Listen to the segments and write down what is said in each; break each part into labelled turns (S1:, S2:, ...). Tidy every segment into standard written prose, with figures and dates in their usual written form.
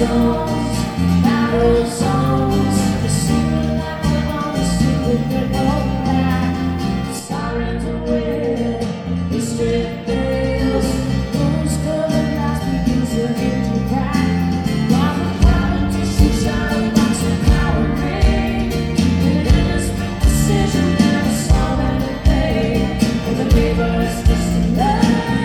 S1: stones, battle songs. The secret life of all the secret that won't back. Sirens are waiting, history fails. Rose colored lights begin to hit you back. While the politicians shine like some power ring. And in a split decision, never saw anything. And the paper is just enough.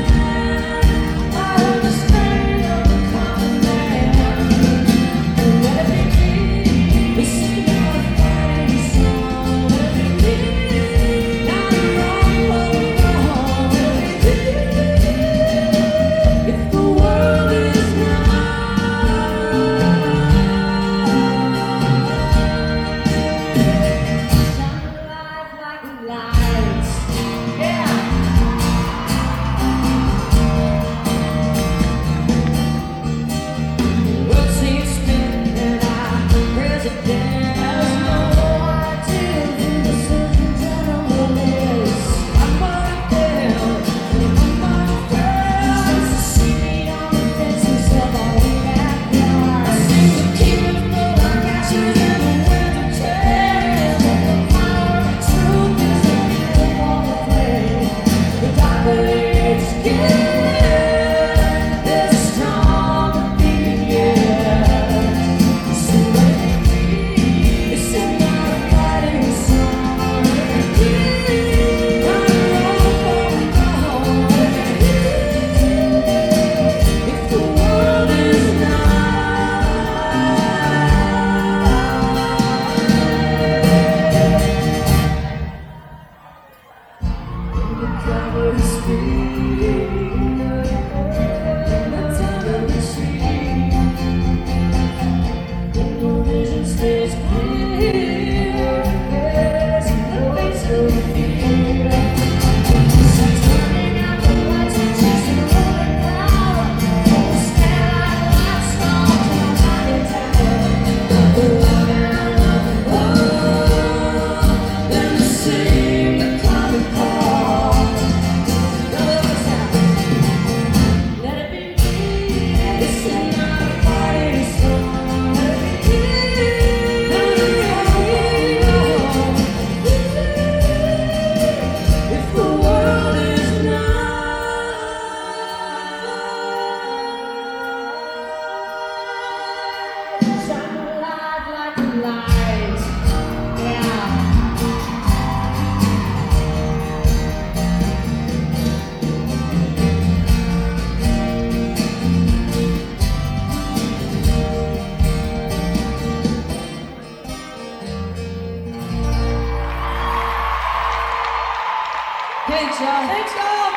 S2: Thanks, y'all.
S1: Thanks, y'all.